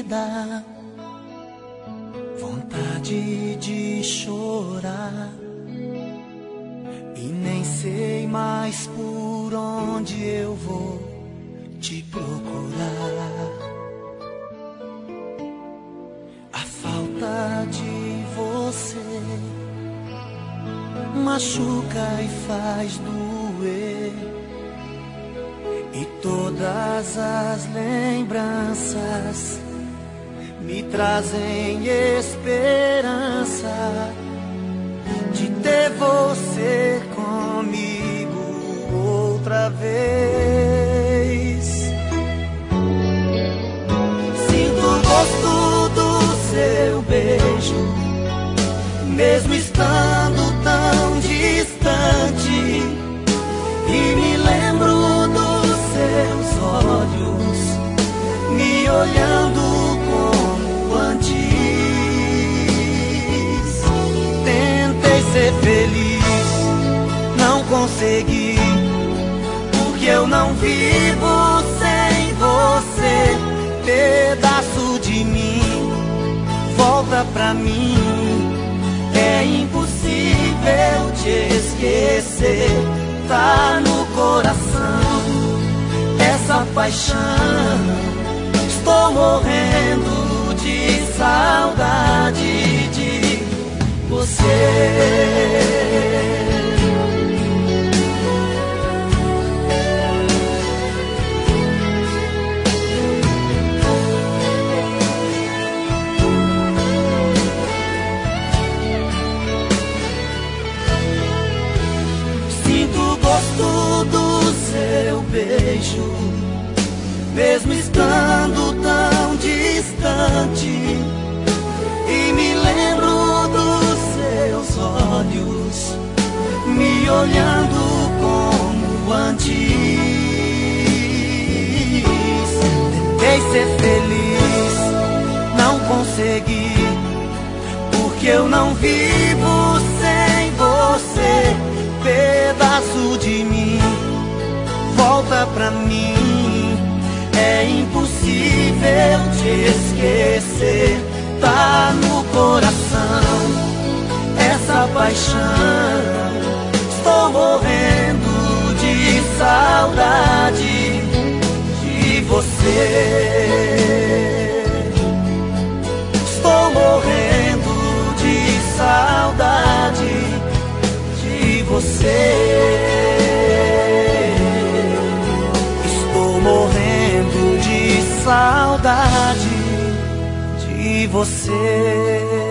dá vontade de chorar, e nem sei mais por onde eu vou te procurar. A falta de você machuca e faz doer, e todas as lembranças me trazem esperança de ter você comigo outra vez. Sinto o gosto do seu beijo, mesmo estando tão distante, e me lembro dos seus olhos me olhando como antes. Tentei ser feliz, não consegui, porque eu não vivo sem você. Pedaço de mim volta pra mim, é impossível te esquecer. Tá no coração essa paixão, estou morrendo de saudade de você. Do seu beijo, mesmo estando tão distante, e me lembro dos seus olhos me olhando como antes. Tentei ser feliz, não consegui, porque eu não vivo sem você. Pedaço de mim volta pra mim, é impossível te esquecer. Tá no coração essa paixão, estou morrendo de saudade de você. Estou morrendo de saudade de você. Estou morrendo de saudade de você.